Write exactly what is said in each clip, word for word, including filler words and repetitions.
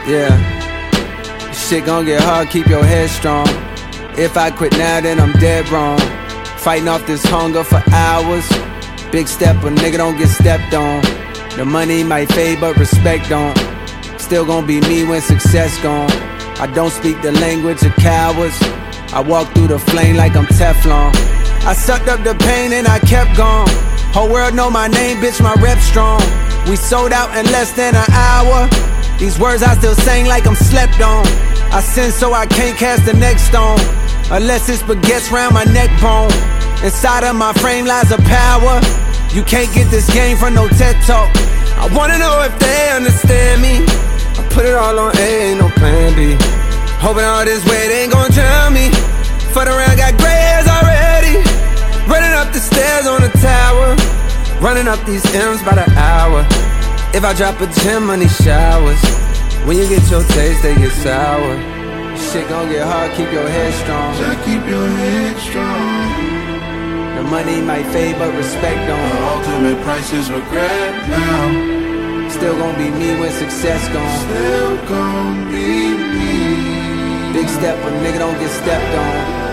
Yeah, shit gon' get hard, keep your head strong. If I quit now, then I'm dead wrong. Fighting off this hunger for hours. Big step, a nigga don't get stepped on. The money might fade, but respect don't. Still gon' be me when success gone. I don't speak the language of cowards. I walk through the flame like I'm Teflon. I sucked up the pain and I kept going. Whole world know my name, bitch, my rep strong. We sold out in less than an hour. These words I still sang like I'm slept on. I sin so I can't cast the next stone, unless it's baguettes round my neck bone. Inside of my frame lies a power. You can't get this game from no TED Talk. I wanna know if they understand me. I put it all on A, ain't no plan B. Hoping all this weight ain't gon' drown me. Fuck around, got gray hairs already. Running up the stairs on the tower. Running up these M's by the hour. If I drop a gem on these showers, when you get your taste, they get sour. Shit gon' get hard, keep your head strong. Just keep your head strong. The money might fade, but respect don't. The ultimate price is regret now. Still gon' be me when success gone. Still gon' be me. Big step, a nigga don't get stepped on.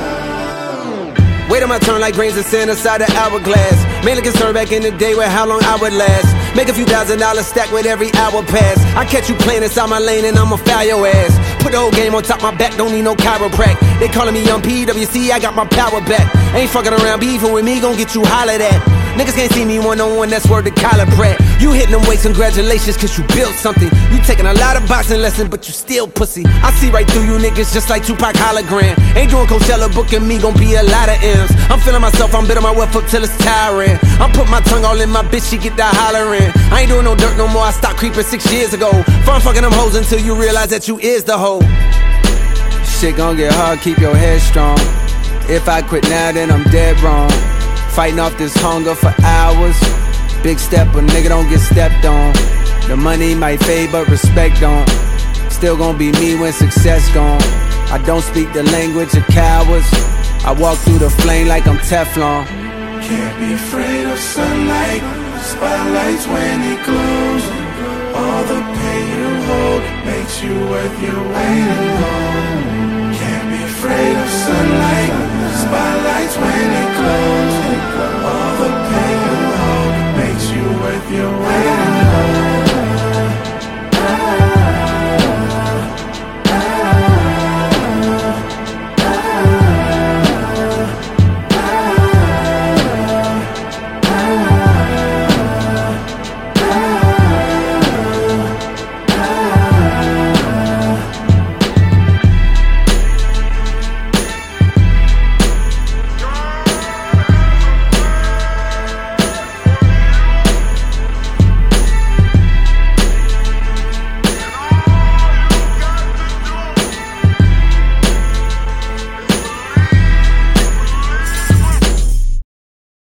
Wait on my turn like grains of sand inside the hourglass. Mainly concerned back in the day with how long I would last. Make a few thousand dollars stack with every hour pass. I catch you playing inside my lane and I'ma foul your ass. Put the whole game on top my back, don't need no chiropract. They calling me young P W C, I got my power back. Ain't fucking around, beefing with me, gon' get you hollered at. Niggas can't see me one-on-one, that's word to collar Pratt. You hitting them weights, congratulations, cause you built something. You taking a lot of boxing lessons, but you still pussy. I see right through you niggas just like Tupac hologram. Ain't doing Coachella, booking me, gon' be a lot of M's. I'm feeling myself, I'm bitter my wealth up till it's tiring. I'm putting my tongue all in my bitch, she get that hollering. I ain't doing no dirt no more, I stopped creeping six years ago. Fun fucking them hoes until you realize that you is the hoe. Shit gon' get hard, keep your head strong. If I quit now, then I'm dead wrong. Fighting off this hunger for hours. Big step, a nigga don't get stepped on. The money might fade, but respect don't. Still gon' be me when success gone. I don't speak the language of cowards. I walk through the flame like I'm Teflon. Can't be afraid of sunlight. Spotlights when it glows. All the pain you hold makes you worth your weight in gold. Can't be afraid of sunlight. Spotlights when it glows.